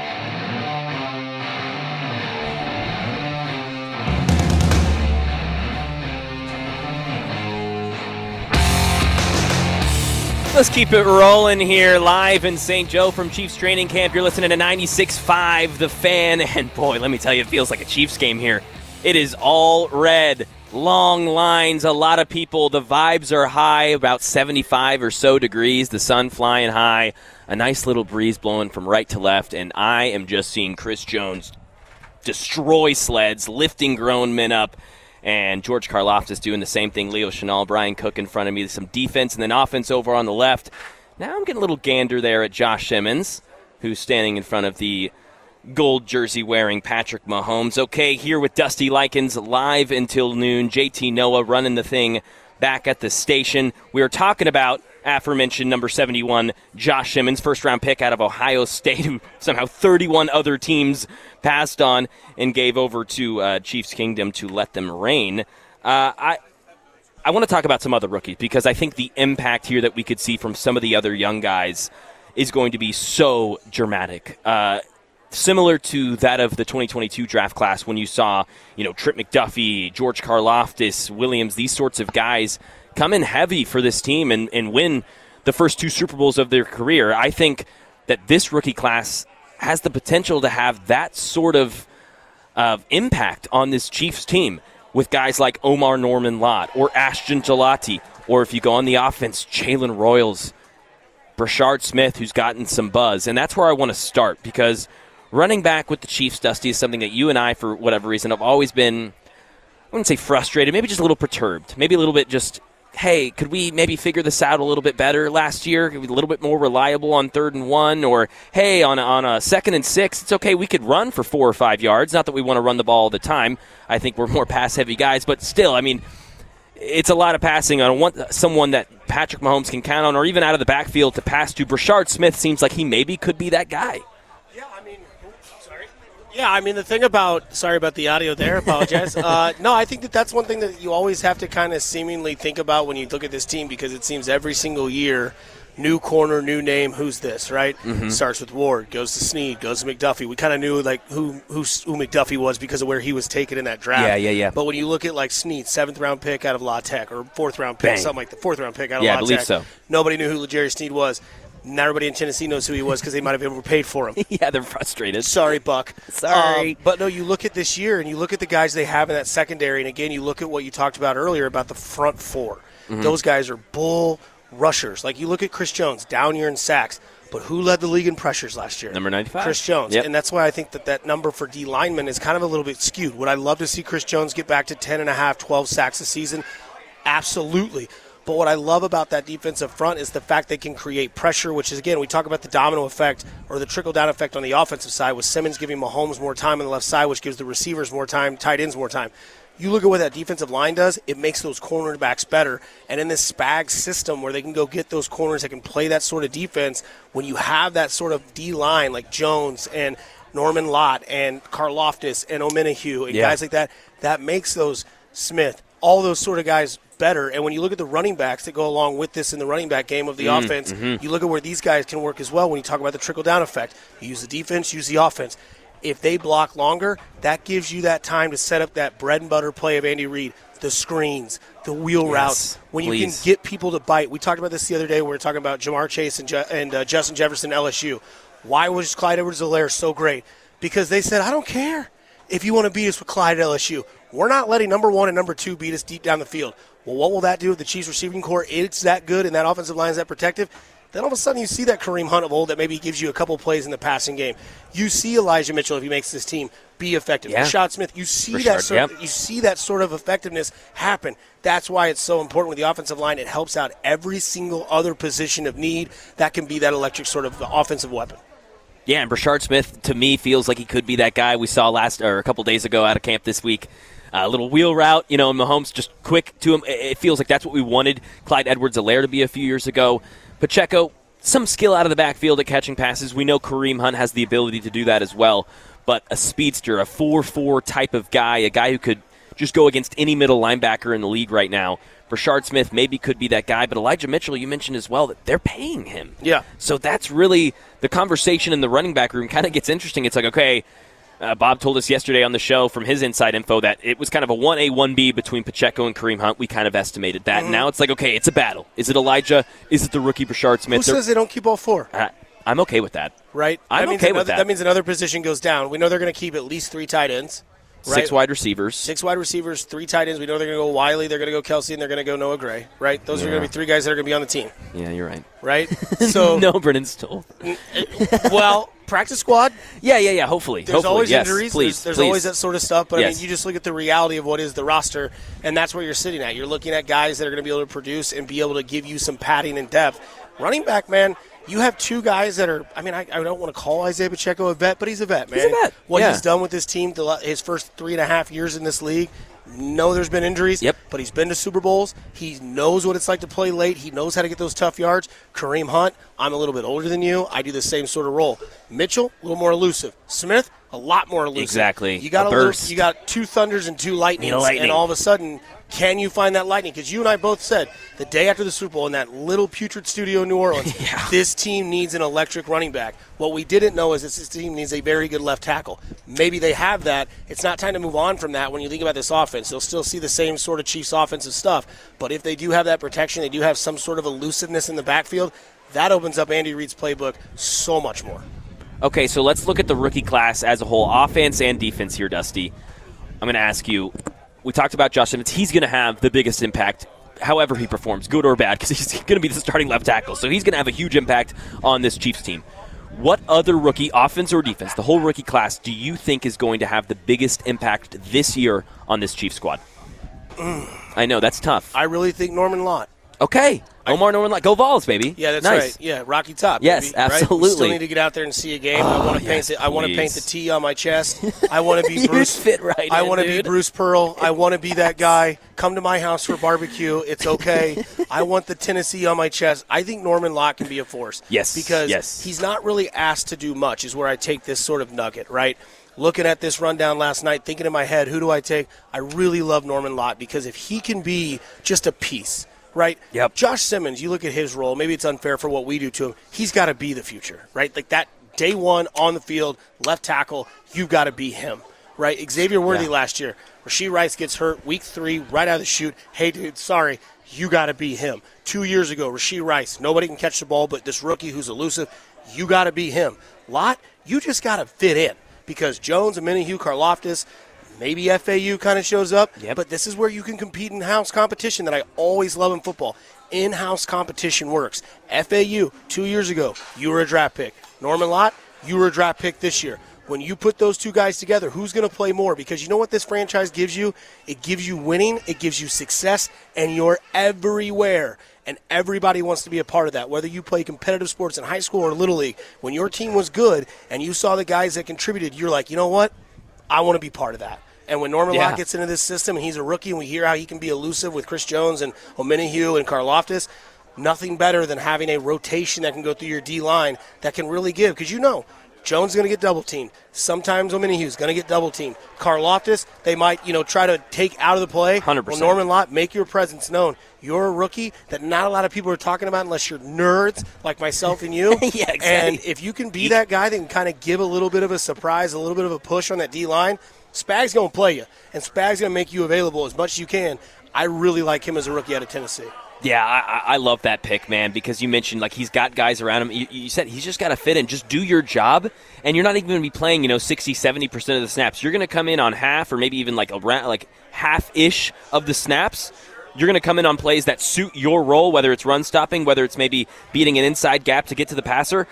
Let's keep it rolling here live in Saint Joe from Chiefs training camp. You're listening to ninety-six point five The Fan. And, boy, let me tell you, it feels like a Chiefs game here. It is all red. Long lines, a lot of people. The vibes are high, about seventy-five or so degrees. The sun flying high. A nice little breeze blowing from right to left. And I am just seeing Chris Jones destroy sleds, lifting grown men up. And George Karlaftis doing the same thing. Leo Chenal, Brian Cook in front of me. Some defense and then offense over on the left. Now I'm getting a little gander there at Josh Simmons, who's standing in front of the gold jersey wearing Patrick Mahomes. Okay, here with Dusty Likens live until noon. J T Noah running the thing back at the station. We are talking about aforementioned number seventy-one, Josh Simmons, first-round pick out of Ohio State, who somehow thirty-one other teams passed on and gave over to uh, Chiefs Kingdom to let them reign. Uh, I I want to talk about some other rookies because I think the impact here that we could see from some of the other young guys is going to be so dramatic. Uh, similar to that of the twenty twenty-two draft class when you saw, you know, Trip McDuffie, George Karlaftis, Williams, these sorts of guys come in heavy for this team and, and win the first two Super Bowls of their career. I think that this rookie class has the potential to have that sort of uh, impact on this Chiefs team with guys like Omar Norman-Lott or Ashton Gelati, or if you go on the offense, Jalen Royals, Brashard Smith, who's gotten some buzz. And that's where I want to start because running back with the Chiefs, Dusty, is something that you and I, for whatever reason, have always been, I wouldn't say frustrated, maybe just a little perturbed, maybe a little bit just hey, could we maybe figure this out a little bit better last year? Could we be a little bit more reliable on third and one? Or, hey, on a, on a second and six, it's okay, we could run for four or five yards. Not that we want to run the ball all the time. I think we're more pass-heavy guys. But still, I mean, it's a lot of passing. I don't want someone that Patrick Mahomes can count on, or even out of the backfield to pass to. Brashard Smith seems like he maybe could be that guy. Yeah, I mean, sorry. Yeah, I mean, the thing about, sorry about the audio there, apologize. uh, no, I think that that's one thing that you always have to kind of seemingly think about when you look at this team, because it seems every single year, new corner, new name, who's this, right? Mm-hmm. Starts with Ward, goes to Snead, goes to McDuffie. We kind of knew like who, who who McDuffie was because of where he was taken in that draft. Yeah, yeah, yeah. But when you look at like Snead, seventh round pick out of La Tech, or fourth round pick, Bang. something like the fourth round pick out of yeah, La I believe Tech. so. Nobody knew who L'Jarius Snead was. Now everybody in Tennessee knows who he was because they might have overpaid for him. Yeah, they're frustrated. Sorry, Buck. Sorry. Um, but no, you look at this year and you look at the guys they have in that secondary, and again, you look at what you talked about earlier about the front four. Mm-hmm. Those guys are bull rushers. Like, you look at Chris Jones, down year in sacks, but who led the league in pressures last year? Number ninety-five. Chris Jones. Yep. And that's why I think that that number for D linemen is kind of a little bit skewed. Would I love to see Chris Jones get back to ten and a half, twelve sacks a season? Absolutely. But what I love about that defensive front is the fact they can create pressure, which is, again, we talk about the domino effect or the trickle-down effect on the offensive side, with Simmons giving Mahomes more time on the left side, which gives the receivers more time, tight ends more time. You look at what that defensive line does, it makes those cornerbacks better. And in this Spags system where they can go get those corners that can play that sort of defense, when you have that sort of D-line like Jones and Norman Lott and Karlaftis and Omenahue and yeah. guys like that, that makes those Smith, all those sort of guys better. And when you look at the running backs that go along with this in the running back game of the mm, offense, mm-hmm. you look at where these guys can work as well when you talk about the trickle-down effect. You use the defense, use the offense. If they block longer, that gives you that time to set up that bread-and-butter play of Andy Reid, the screens, the wheel yes, routes, when please. you can get people to bite. We talked about this the other day. We were talking about Jamar Chase and, Je- and uh, Justin Jefferson, L S U. Why was Clyde Edwards-Helaire so great? Because they said, I don't care if you want to beat us with Clyde at L S U. We're not letting number one and number two beat us deep down the field. Well, what will that do if the Chiefs receiving core is that good and that offensive line is that protective? Then all of a sudden you see that Kareem Hunt of old that maybe gives you a couple plays in the passing game. You see Elijah Mitchell, if he makes this team, be effective. Yeah. Rashad Smith, you see Rashard, that sort yep. of, you see that sort of effectiveness happen. That's why it's so important with the offensive line. It helps out every single other position of need. That can be that electric sort of offensive weapon. Yeah, and Brashard Smith, to me, feels like he could be that guy we saw last or a couple days ago out of camp this week. A uh, little wheel route, you know, and Mahomes just quick to him. It feels like that's what we wanted Clyde Edwards-Helaire to be a few years ago. Pacheco, some skill out of the backfield at catching passes. We know Kareem Hunt has the ability to do that as well. But a speedster, a four four type of guy, a guy who could just go against any middle linebacker in the league right now. Brashard Smith maybe could be that guy, but Elijah Mitchell, you mentioned as well that they're paying him. Yeah. So that's really the conversation in the running back room kind of gets interesting. It's like, okay, uh, Bob told us yesterday on the show from his inside info that it was kind of a one A, one B between Pacheco and Kareem Hunt. We kind of estimated that. Mm-hmm. And now it's like, okay, it's a battle. Is it Elijah? Is it the rookie Brashard Smith? Who says they don't keep all four? Uh, I'm okay with that. Right? I'm that means okay another, with that. That means another position goes down. We know they're going to keep at least three tight ends. Right? Six wide receivers. Six wide receivers, three tight ends. We know they're going to go Wiley, they're going to go Kelsey, and they're going to go Noah Gray. Right? Those yeah. are going to be three guys that are going to be on the team. Yeah, you're right. Right? So no, Brennan Stoll. Well, practice squad. Yeah, yeah, yeah. Hopefully, there's hopefully. always yes, injuries. Please, there's there's please. always that sort of stuff. But yes. I mean, you just look at the reality of what is the roster, and that's where you're sitting at. You're looking at guys that are going to be able to produce and be able to give you some padding and depth. Running back, man. You have two guys that are, I mean, I, I don't want to call Isaiah Pacheco a vet, but he's a vet, man. He's a vet. What yeah. he's done with this team the, his first three and a half years in this league, no, there's been injuries, yep. but he's been to Super Bowls. He knows what it's like to play late. He knows how to get those tough yards. Kareem Hunt, I'm a little bit older than you. I do the same sort of role. Mitchell, a little more elusive. Smith, a lot more elusive. Exactly. You got a a burst. Little, you got two thunders and two lightnings, lightning. and all of a sudden, can you find that lightning? Because you and I both said the day after the Super Bowl in that little putrid studio in New Orleans, yeah. this team needs an electric running back. What we didn't know is this team needs a very good left tackle. Maybe they have that. It's not time to move on from that when you think about this offense. They'll still see the same sort of Chiefs offensive stuff. But if they do have that protection, they do have some sort of elusiveness in the backfield, that opens up Andy Reid's playbook so much more. Okay, so let's look at the rookie class as a whole, offense and defense here, Dusty. I'm going to ask you, we talked about Josh Simmons. He's going to have the biggest impact however he performs, good or bad, because he's going to be the starting left tackle. So he's going to have a huge impact on this Chiefs team. What other rookie, offense or defense, the whole rookie class, do you think is going to have the biggest impact this year on this Chiefs squad? I know, that's tough. I really think Norman Lott. Okay. Omar Norman Lott. Go Vols, baby. Yeah, that's nice. right. Yeah, Rocky Top. Yes, baby, absolutely. Right? We still need to get out there and see a game. Oh, I want to yes, paint. The, I want to paint the T on my chest. I want to be You Bruce. fit right I in, want to be dude. Bruce Pearl. I want to be that guy. Come to my house for barbecue. It's okay. I want the Tennessee on my chest. I think Norman Lott can be a force. Yes, because yes. he's not really asked to do much. Is where I take this sort of nugget, right? Looking at this rundown last night, thinking in my head, who do I take? I really love Norman Lott because if he can be just a piece. Right? Yep. Josh Simmons, you look at his role, maybe it's unfair for what we do to him. He's got to be the future, right? Like that day one on the field, left tackle, you've got to be him, right? Xavier Worthy yeah. last year, Rashee Rice gets hurt week three, right out of the chute. Hey, dude, sorry, you got to be him. Two years ago, Rashee Rice, nobody can catch the ball but this rookie who's elusive. You got to be him. Lott, you just got to fit in because Jones, Omenihu, Karlaftis, maybe F A U kind of shows up, yep. but this is where you can compete in house competition that I always love in football. In-house competition works. F A U, two years ago, you were a draft pick. Norman Lott, you were a draft pick this year. When you put those two guys together, who's going to play more? Because you know what this franchise gives you? It gives you winning, it gives you success, and you're everywhere. And everybody wants to be a part of that, whether you play competitive sports in high school or Little League. When your team was good and you saw the guys that contributed, you're like, you know what? I want to be part of that. And when Norman yeah. Lott gets into this system and he's a rookie and we hear how he can be elusive with Chris Jones and Omenihu and Karlaftis, nothing better than having a rotation that can go through your D-line that can really give. Because you know, Jones is going to get double-teamed. Sometimes Omenihu is going to get double-teamed. Karlaftis, they might, you know, try to take out of the play. one hundred percent. Well, Norman Lott, make your presence known. You're a rookie that not a lot of people are talking about unless you're nerds like myself and you. yeah, exactly. And if you can be that guy that can kind of give a little bit of a surprise, a little bit of a push on that D-line, Spag's going to play you, and Spag's going to make you available as much as you can. I really like him as a rookie out of Tennessee. Yeah, I, I love that pick, man, because you mentioned, like, he's got guys around him. You, you said he's just got to fit in. Just do your job, and you're not even going to be playing, you know, sixty, seventy percent of the snaps. You're going to come in on half or maybe even, like, around, like half-ish of the snaps. You're going to come in on plays that suit your role, whether it's run stopping, whether it's maybe beating an inside gap to get to the passer.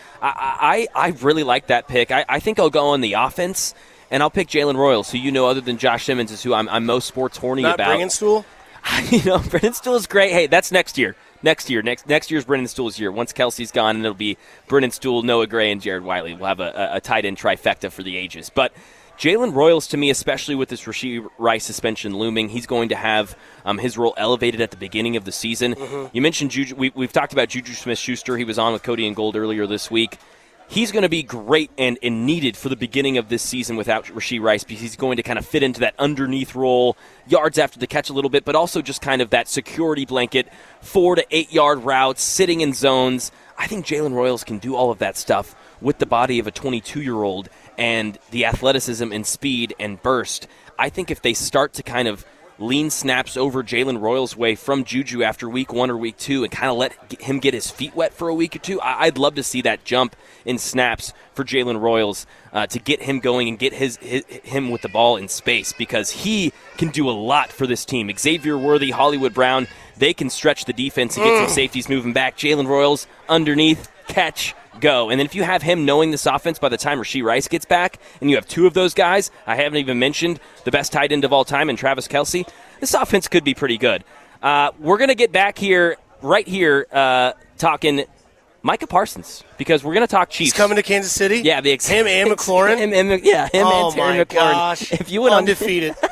I I, I really like that pick. I, I think I'll go on the offense. And I'll pick Jalen Royals, who you know other than Josh Simmons is who I'm, I'm most sports horny Not about. Brennan Stool? You know, Brennan Stool is great. Hey, that's next year. Next year. Next next year's Brennan Stool's year. Once Kelsey's gone, and it'll be Brennan Stool, Noah Gray, and Jared Wiley. We'll have a, a, a tight end trifecta for the ages. But Jalen Royals, to me, especially with this Rashee Rice suspension looming, he's going to have um, his role elevated at the beginning of the season. Mm-hmm. You mentioned Juju. We, we've talked about Juju Smith-Schuster. He was on with Cody and Gold earlier this week. He's going to be great and, and needed for the beginning of this season without Rashee Rice because he's going to kind of fit into that underneath role, yards after the catch a little bit, but also just kind of that security blanket, four to eight yard routes, sitting in zones. I think Jalen Royals can do all of that stuff with the body of a twenty-two-year-old and the athleticism and speed and burst. I think if they start to kind of lean snaps over Jalen Royals' way from Juju after week one or week two and kind of let him get his feet wet for a week or two, I'd love to see that jump in snaps for Jalen Royals uh, to get him going and get his, his him with the ball in space because he can do a lot for this team. Xavier Worthy, Hollywood Brown, they can stretch the defense and get some safeties moving back. Jalen Royals underneath, catch, go. And then if you have him knowing this offense by the time Rashee Rice gets back, and you have two of those guys, I haven't even mentioned the best tight end of all time in Travis Kelce, this offense could be pretty good. Uh, we're going to get back here, right here, uh, talking Micah Parsons, because we're going to talk Chiefs. He's coming to Kansas City? Yeah, the ex- him and McLaurin? him, him, yeah, him oh and Terry my McLaurin. gosh. If you went Undefeated. On,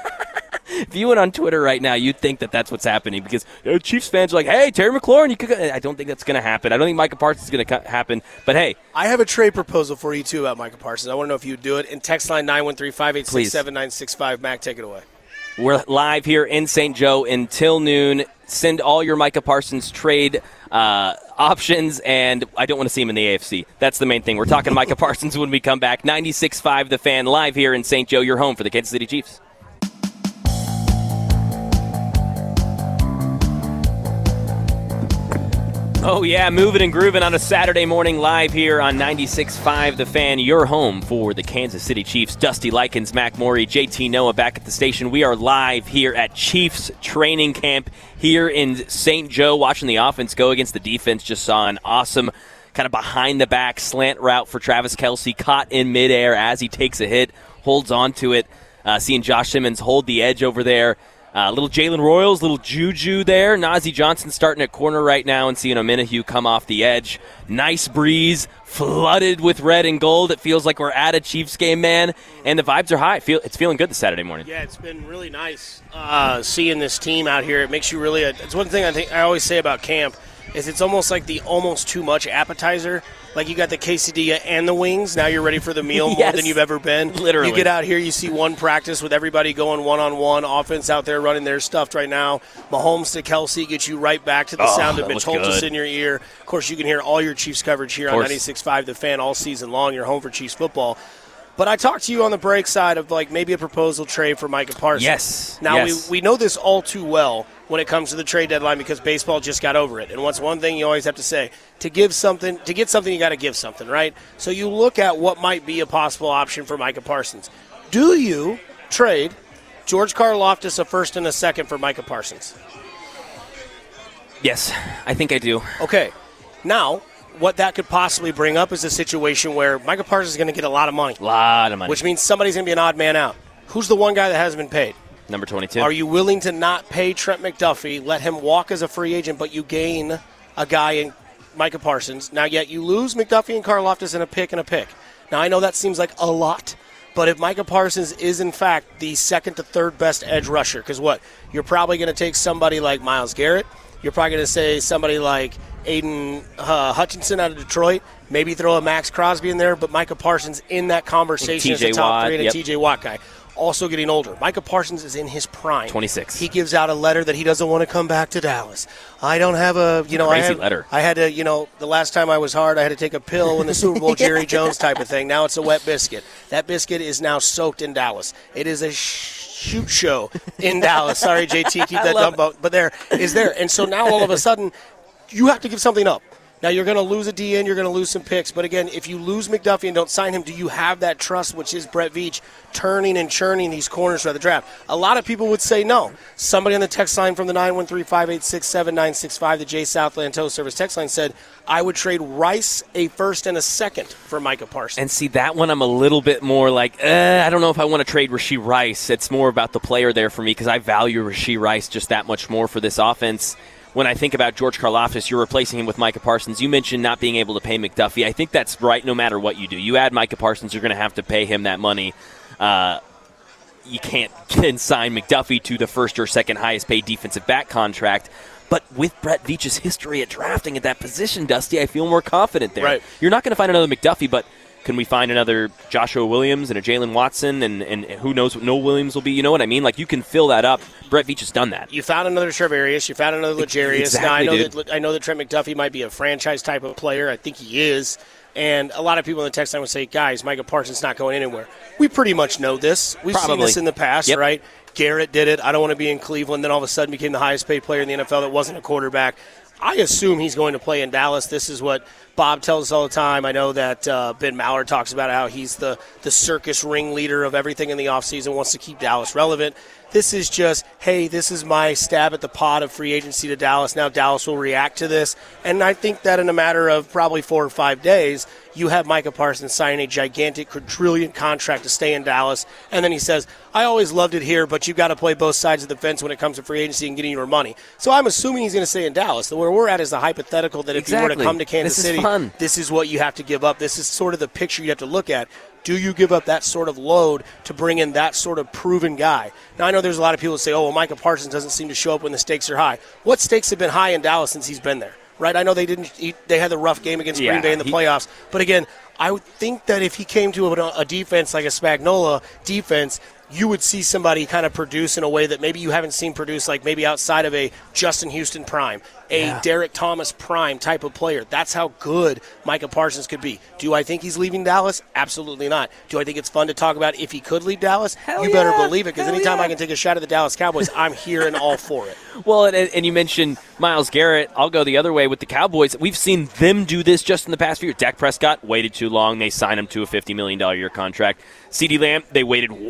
if you went on Twitter right now, you'd think that that's what's happening because you know, Chiefs fans are like, hey, Terry McLaurin, you could go. I don't think that's going to happen. I don't think Micah Parsons is going to happen. But, hey. I have a trade proposal for you, too, about Micah Parsons. I want to know if you'd do it. And text line nine one three, five eight six, seven nine six five. Mac, take it away. We're live here in Saint Joe until noon. Send all your Micah Parsons trade uh, options, and I don't want to see him in the A F C. That's the main thing. We're talking Micah Parsons when we come back. ninety-six point five The Fan, live here in Saint Joe, your home for the Kansas City Chiefs. Oh, yeah, moving and grooving on a Saturday morning live here on ninety-six point five The Fan, your home for the Kansas City Chiefs. Dusty Likens, Mac Morey, J T Noah back at the station. We are live here at Chiefs training camp here in Saint Joe, watching the offense go against the defense. Just saw an awesome kind of behind-the-back slant route for Travis Kelce, caught in midair as he takes a hit, holds on to it. Uh, seeing Josh Simmons hold the edge over there. Uh, little Jalen Royals, little Juju there. Najee Johnson starting at corner right now and seeing Omenihu come off the edge. Nice breeze, flooded with red and gold. It feels like we're at a Chiefs game, man. And the vibes are high. Feel It's feeling good this Saturday morning. Yeah, it's been really nice uh, seeing this team out here. It makes you really – it's one thing I think I always say about camp is it's almost like the almost too much appetizer. Like you got the quesadilla and the wings. Now you're ready for the meal yes. more than you've ever been. Literally. You get out here, you see one practice with everybody going one-on-one. Offense out there running their stuff right now. Mahomes to Kelsey gets you right back to the oh, sound of Mitch Holthus good. in your ear. Of course, you can hear all your Chiefs coverage here on ninety-six point five The Fan all season long. You're home for Chiefs football. But I talked to you on the break side of like maybe a proposal trade for Micah Parsons. Yes. Now, yes. We, we know this all too well when it comes to the trade deadline because baseball just got over it. And what's one thing you always have to say? To give something, to get something, you got to give something, right? So you look at what might be a possible option for Micah Parsons. Do you trade George Karlaftis a first and a second for Micah Parsons? Yes, I think I do. Okay. Now, what that could possibly bring up is a situation where Micah Parsons is going to get a lot of money. A lot of money. Which means somebody's going to be an odd man out. Who's the one guy that hasn't been paid? Number twenty-two. Are you willing to not pay Trent McDuffie, let him walk as a free agent, but you gain a guy in Micah Parsons? Now, yet you lose McDuffie and Karlaftis in a pick and a pick. Now, I know that seems like a lot, but if Micah Parsons is, in fact, the second to third best edge rusher, because what? You're probably going to take somebody like Myles Garrett. You're probably going to say somebody like Aiden uh, Hutchinson out of Detroit. Maybe throw a Max Crosby in there, but Micah Parsons in that conversation as a top Watt, three and a yep. T J Watt guy. Also getting older. Micah Parsons is in his prime. twenty-six. He gives out a letter that he doesn't want to come back to Dallas. I don't have a, you know, Crazy I had, letter. I had to, you know, the last time I was hard, I had to take a pill in the Super Bowl, Jerry Jones type of thing. Now it's a wet biscuit. That biscuit is now soaked in Dallas. It is a sh- shoot show in Dallas. Sorry, J T, keep that dumb boat. But there is there. And so now all of a sudden, you have to give something up. Now, you're going to lose a D N, you're going to lose some picks. But, again, if you lose McDuffie and don't sign him, do you have that trust, which is Brett Veach, turning and churning these corners for the draft? A lot of people would say no. Somebody on the text line from the nine one three, five eight six, seven nine six five, the J Southland Tow Service text line said, I would trade Rice a first and a second for Micah Parsons. And see, that one I'm a little bit more like, eh, I don't know if I want to trade Rashee Rice. It's more about the player there for me because I value Rashee Rice just that much more for this offense. When I think about George Karlaftis, you're replacing him with Micah Parsons. You mentioned not being able to pay McDuffie. I think that's right no matter what you do. You add Micah Parsons, you're going to have to pay him that money. Uh, you can't sign McDuffie to the first or second highest paid defensive back contract. But with Brett Veach's history at drafting at that position, Dusty, I feel more confident there. Right. You're not going to find another McDuffie, but can we find another Joshua Williams and a Jalen Watson, and, and who knows what Noah Williams will be? You know what I mean? Like, you can fill that up. Brett Veach has done that. You found another Trevarius. You found another Legarius. Exactly, now, I know dude. that I know that Trent McDuffie might be a franchise type of player. I think he is. And a lot of people in the text line would say, guys, Micah Parsons not going anywhere. We pretty much know this. We've Probably. seen this in the past, Yep. right? Garrett did it. I don't want to be in Cleveland. Then all of a sudden became the highest paid player in the N F L that wasn't a quarterback. I assume he's going to play in Dallas. This is what Bob tells us all the time. I know that uh, Ben Maller talks about how he's the, the circus ringleader of everything in the offseason, wants to keep Dallas relevant. This is just, hey, this is my stab at the pot of free agency to Dallas. Now Dallas will react to this. And I think that in a matter of probably four or five days, you have Micah Parsons signing a gigantic quadrillion contract to stay in Dallas. And then he says, I always loved it here, but you've got to play both sides of the fence when it comes to free agency and getting your money. So I'm assuming he's going to stay in Dallas. Where we're at is the hypothetical that if Exactly. you were to come to Kansas This is City, fun. this is what you have to give up. This is sort of the picture you have to look at. Do you give up that sort of load to bring in that sort of proven guy? Now, I know there's a lot of people that say, oh, well, Micah Parsons doesn't seem to show up when the stakes are high. What stakes have been high in Dallas since he's been there? Right? I know they didn't. He, they had the rough game against Yeah, Green Bay in the he- playoffs. But, again, I would think that if he came to a, a defense like a Spagnuolo defense, you would see somebody kind of produce in a way that maybe you haven't seen produce, like maybe outside of a Justin Houston prime, a Yeah. Derek Thomas prime type of player. That's how good Micah Parsons could be. Do I think he's leaving Dallas? Absolutely not. Do I think it's fun to talk about if he could leave Dallas? Hell you better yeah. believe it, because Hell anytime yeah. I can take a shot at the Dallas Cowboys, I'm here and all for it. Well, and, and you mentioned Myles Garrett. I'll go the other way with the Cowboys. We've seen them do this just in the past few years. Dak Prescott waited too long. They signed him to a fifty million dollars a year contract. CeeDee Lamb, they waited way too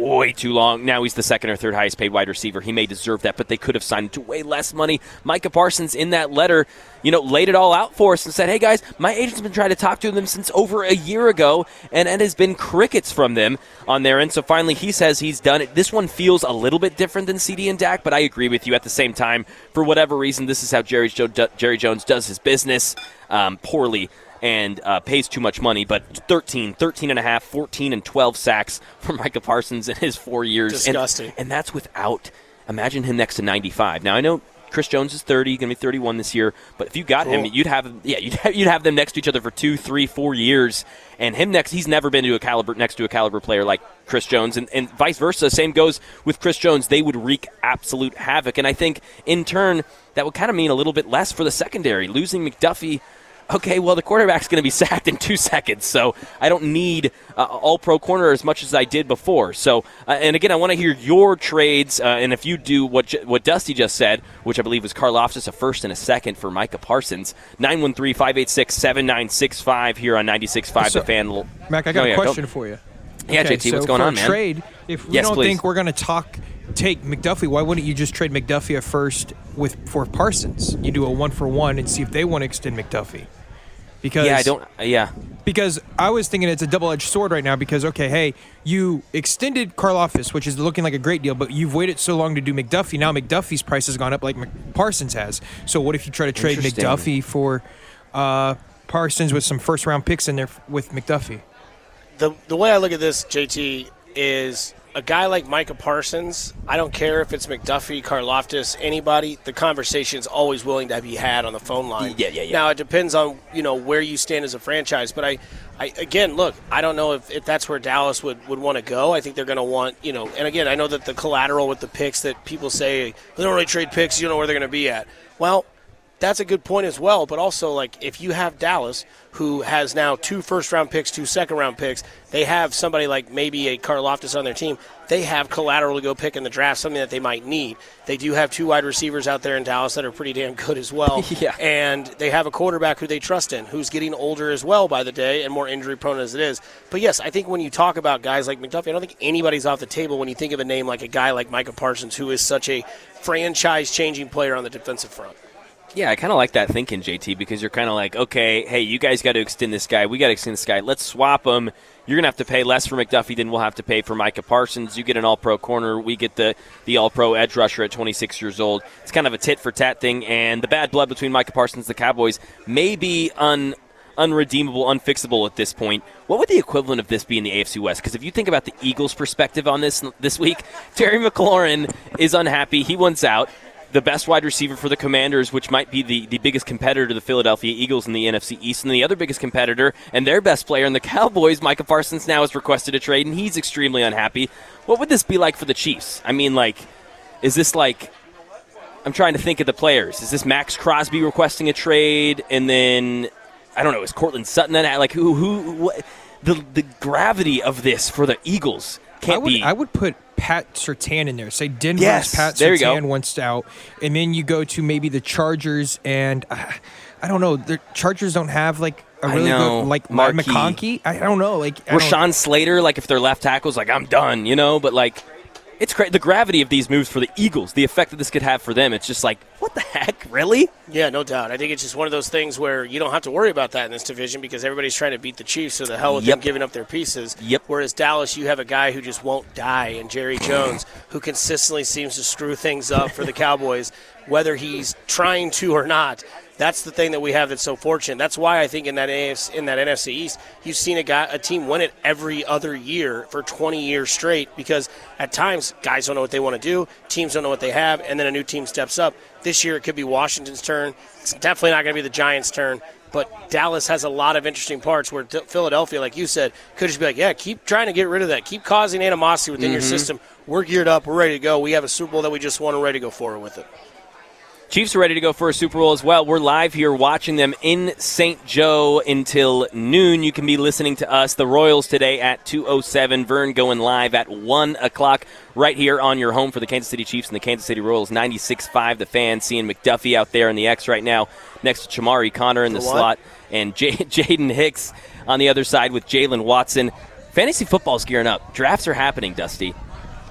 too long. Now he's the second or third highest paid wide receiver. He may deserve that, but they could have signed him to way less money. Micah Parsons in that letter, you know, laid it all out for us and said, hey, guys, my agent's been trying to talk to them since over a year ago, and it has been crickets from them on their end. So finally he says he's done it. This one feels a little bit different than C D and Dak, but I agree with you at the same time. For whatever reason, this is how Jerry, jo- Jerry Jones does his business um, poorly. And uh, pays too much money, but thirteen, thirteen and a half, fourteen, and twelve sacks for Micah Parsons in his four years. Disgusting. And, and that's without, imagine him next to ninety-five. Now, I know Chris Jones is thirty, going to be thirty-one this year, but if you got cool. him, you'd have yeah, you'd have, you'd have them next to each other for two, three, four years. And him next, he's never been to a caliber next to a caliber player like Chris Jones, and, and vice versa. Same goes with Chris Jones. They would wreak absolute havoc. And I think, in turn, that would kind of mean a little bit less for the secondary. Losing McDuffie, okay, well, the quarterback's going to be sacked in two seconds, so I don't need uh, all-pro corner as much as I did before. So, uh, and again, I want to hear your trades, uh, and if you do what J- what Dusty just said, which I believe was Karlaftis, a first and a second for Micah Parsons, nine one three, five eight six, seven nine six five here on ninety-six point five so, The Fan. Mac, I got oh, a yeah, question go. for you. Yeah, okay, J T, so what's going for on, a man? Trade, if we yes, don't please. think we're going to talk, take McDuffie, why wouldn't you just trade McDuffie at first with for Parsons? You do a one-for-one and see if they want to extend McDuffie. Because, yeah, I don't. Uh, yeah, because I was thinking it's a double-edged sword right now. Because okay, hey, you extended Karlaftis, which is looking like a great deal, but you've waited so long to do McDuffie. Now McDuffie's price has gone up like Parsons has. So what if you try to trade McDuffie for uh, Parsons with some first-round picks in there with McDuffie? The the way I look at this, J T, is a guy like Micah Parsons, I don't care if it's McDuffie, Karlaftis, anybody, the conversation is always willing to be had on the phone line. Yeah, yeah, yeah. Now, it depends on, you know, where you stand as a franchise. But, I, I again, look, I don't know if, if that's where Dallas would, would want to go. I think they're going to want, you know, and, again, I know that the collateral with the picks that people say, they don't really trade picks, you don't know where they're going to be at. Well, that's a good point as well, but also, like, if you have Dallas, who has now two first-round picks, two second-round picks, they have somebody like maybe a Karlaftis on their team, they have collateral to go pick in the draft, something that they might need. They do have two wide receivers out there in Dallas that are pretty damn good as well, yeah. and they have a quarterback who they trust in, who's getting older as well by the day and more injury-prone as it is. But, yes, I think when you talk about guys like McDuffie, I don't think anybody's off the table when you think of a name like a guy like Micah Parsons, who is such a franchise-changing player on the defensive front. Yeah, I kind of like that thinking, J T, because you're kind of like, okay, hey, you guys got to extend this guy. We got to extend this guy. Let's swap him. You're going to have to pay less for McDuffie than we'll have to pay for Micah Parsons. You get an all-pro corner. We get the, the all-pro edge rusher at twenty-six years old. It's kind of a tit-for-tat thing, and the bad blood between Micah Parsons and the Cowboys may be un, unredeemable, unfixable at this point. What would the equivalent of this be in the A F C West? Because if you think about the Eagles' perspective on this this week, Terry McLaurin is unhappy. He wants out. The best wide receiver for the Commanders, which might be the, the biggest competitor to the Philadelphia Eagles in the N F C East, and the other biggest competitor and their best player in the Cowboys, Micah Parsons, now has requested a trade, and he's extremely unhappy. What would this be like for the Chiefs? I mean, like, is this like – I'm trying to think of the players. Is this Max Crosby requesting a trade, and then, I don't know, is Cortland Sutton that – like, who – who what, the, the gravity of this for the Eagles can't I would, be – I would put – Pat Surtain in there. Say Denver's yes, Pat there you Surtain go. wants out, and then you go to maybe the Chargers, and uh, I don't know. The Chargers don't have like a really good like Mark McConkey. I don't know. Like Rashawn Slater, like if their left tackle's like I'm done, you know. But like it's cra- the gravity of these moves for the Eagles, the effect that this could have for them. It's just like what the heck, really? Yeah, no doubt. I think it's just one of those things where you don't have to worry about that in this division because everybody's trying to beat the Chiefs, so the hell with yep. them giving up their pieces. Yep. Whereas Dallas, you have a guy who just won't die, and Jerry Jones, who consistently seems to screw things up for the Cowboys, whether he's trying to or not. That's the thing that we have that's so fortunate. That's why I think in that A F C, in that N F C East, you've seen a guy, a team win it every other year for twenty years straight because at times guys don't know what they want to do, teams don't know what they have, and then a new team steps up. This year it could be Washington's turn. It's definitely not going to be the Giants' turn. But Dallas has a lot of interesting parts where Philadelphia, like you said, could just be like, yeah, keep trying to get rid of that. Keep causing animosity within mm-hmm. your system. We're geared up. We're ready to go. We have a Super Bowl that we just won and ready to go forward with it. Chiefs are ready to go for a Super Bowl as well. We're live here watching them in Saint Joe until noon. You can be listening to us, the Royals, today at two oh seven. Vern going live at one o'clock right here on your home for the Kansas City Chiefs and the Kansas City Royals. ninety-six point five The Fan, seeing McDuffie out there in the X right now next to Chamari Connor in the slot. And J- Jaden Hicks on the other side with Jalen Watson. Fantasy football's gearing up. Drafts are happening, Dusty.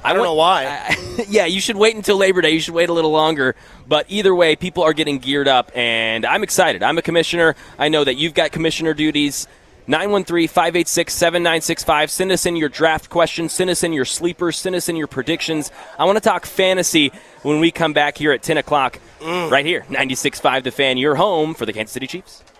I don't want, know why. I, yeah, you should wait until Labor Day. You should wait a little longer. But either way, people are getting geared up, and I'm excited. I'm a commissioner. I know that you've got commissioner duties. nine one three, five eight six, seven nine six five. Send us in your draft questions. Send us in your sleepers. Send us in your predictions. I want to talk fantasy when we come back here at ten o'clock mm. right here. ninety-six point five The Fan, your home for the Kansas City Chiefs.